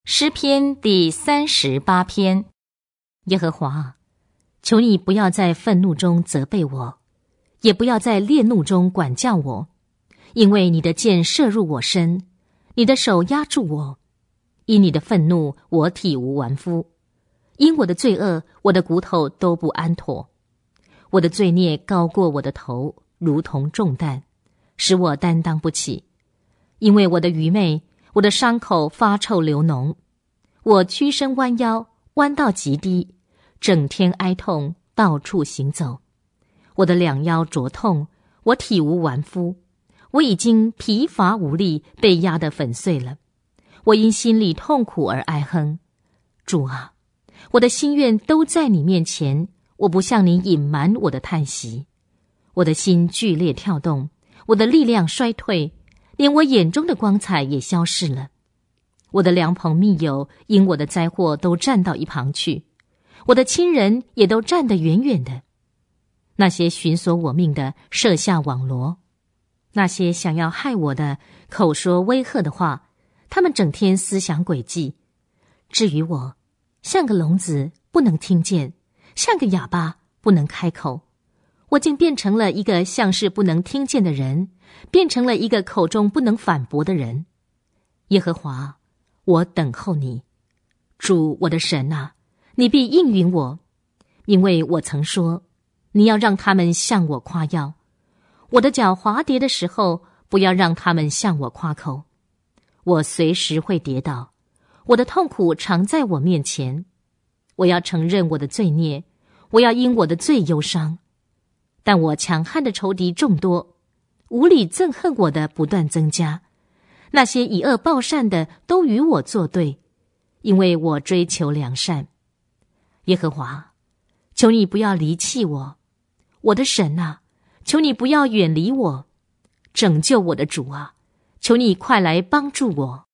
诗篇第38篇。耶和华，求你不要在愤怒中责备我，也不要在烈怒中管教我，因为你的箭射入我身，你的手压住我。因你的愤怒，我体无完肤；因我的罪恶，我的骨头都不安妥。我的罪孽高过我的头，如同重担，使我担当不起。因为我的愚昧，我的伤口发臭流脓，我屈身弯腰，弯到极低，整天哀痛，到处行走。我的两腰灼痛，我体无完肤，我已经疲乏无力，被压得粉碎了。我因心里痛苦而哀哼。主啊，我的心愿都在你面前，我不向你隐瞒我的叹息。我的心剧烈跳动，我的力量衰退，连我眼中的光彩也消逝了。我的良朋密友因我的灾祸都站到一旁去，我的亲人也都站得远远的。那些寻索我命的设下网罗，那些想要害我的口说威吓的话，他们整天思想诡计。至于我，像个聋子，不能听见，像个哑巴，不能开口。我竟变成了一个像是不能听见的人，变成了一个口中不能反驳的人。耶和华，我等候你。主我的神啊，你必应允我，因为我曾说，你要让他们向我夸耀。我的脚滑跌的时候，不要让他们向我夸口。我随时会跌倒，我的痛苦常在我面前。我要承认我的罪孽，我要因我的罪忧伤。但我强悍的仇敌众多，无理憎恨我的不断增加。那些以恶报善的都与我作对，因为我追求良善。耶和华，求你不要离弃我。我的神啊，求你不要远离我。拯救我的主啊，求你快来帮助我。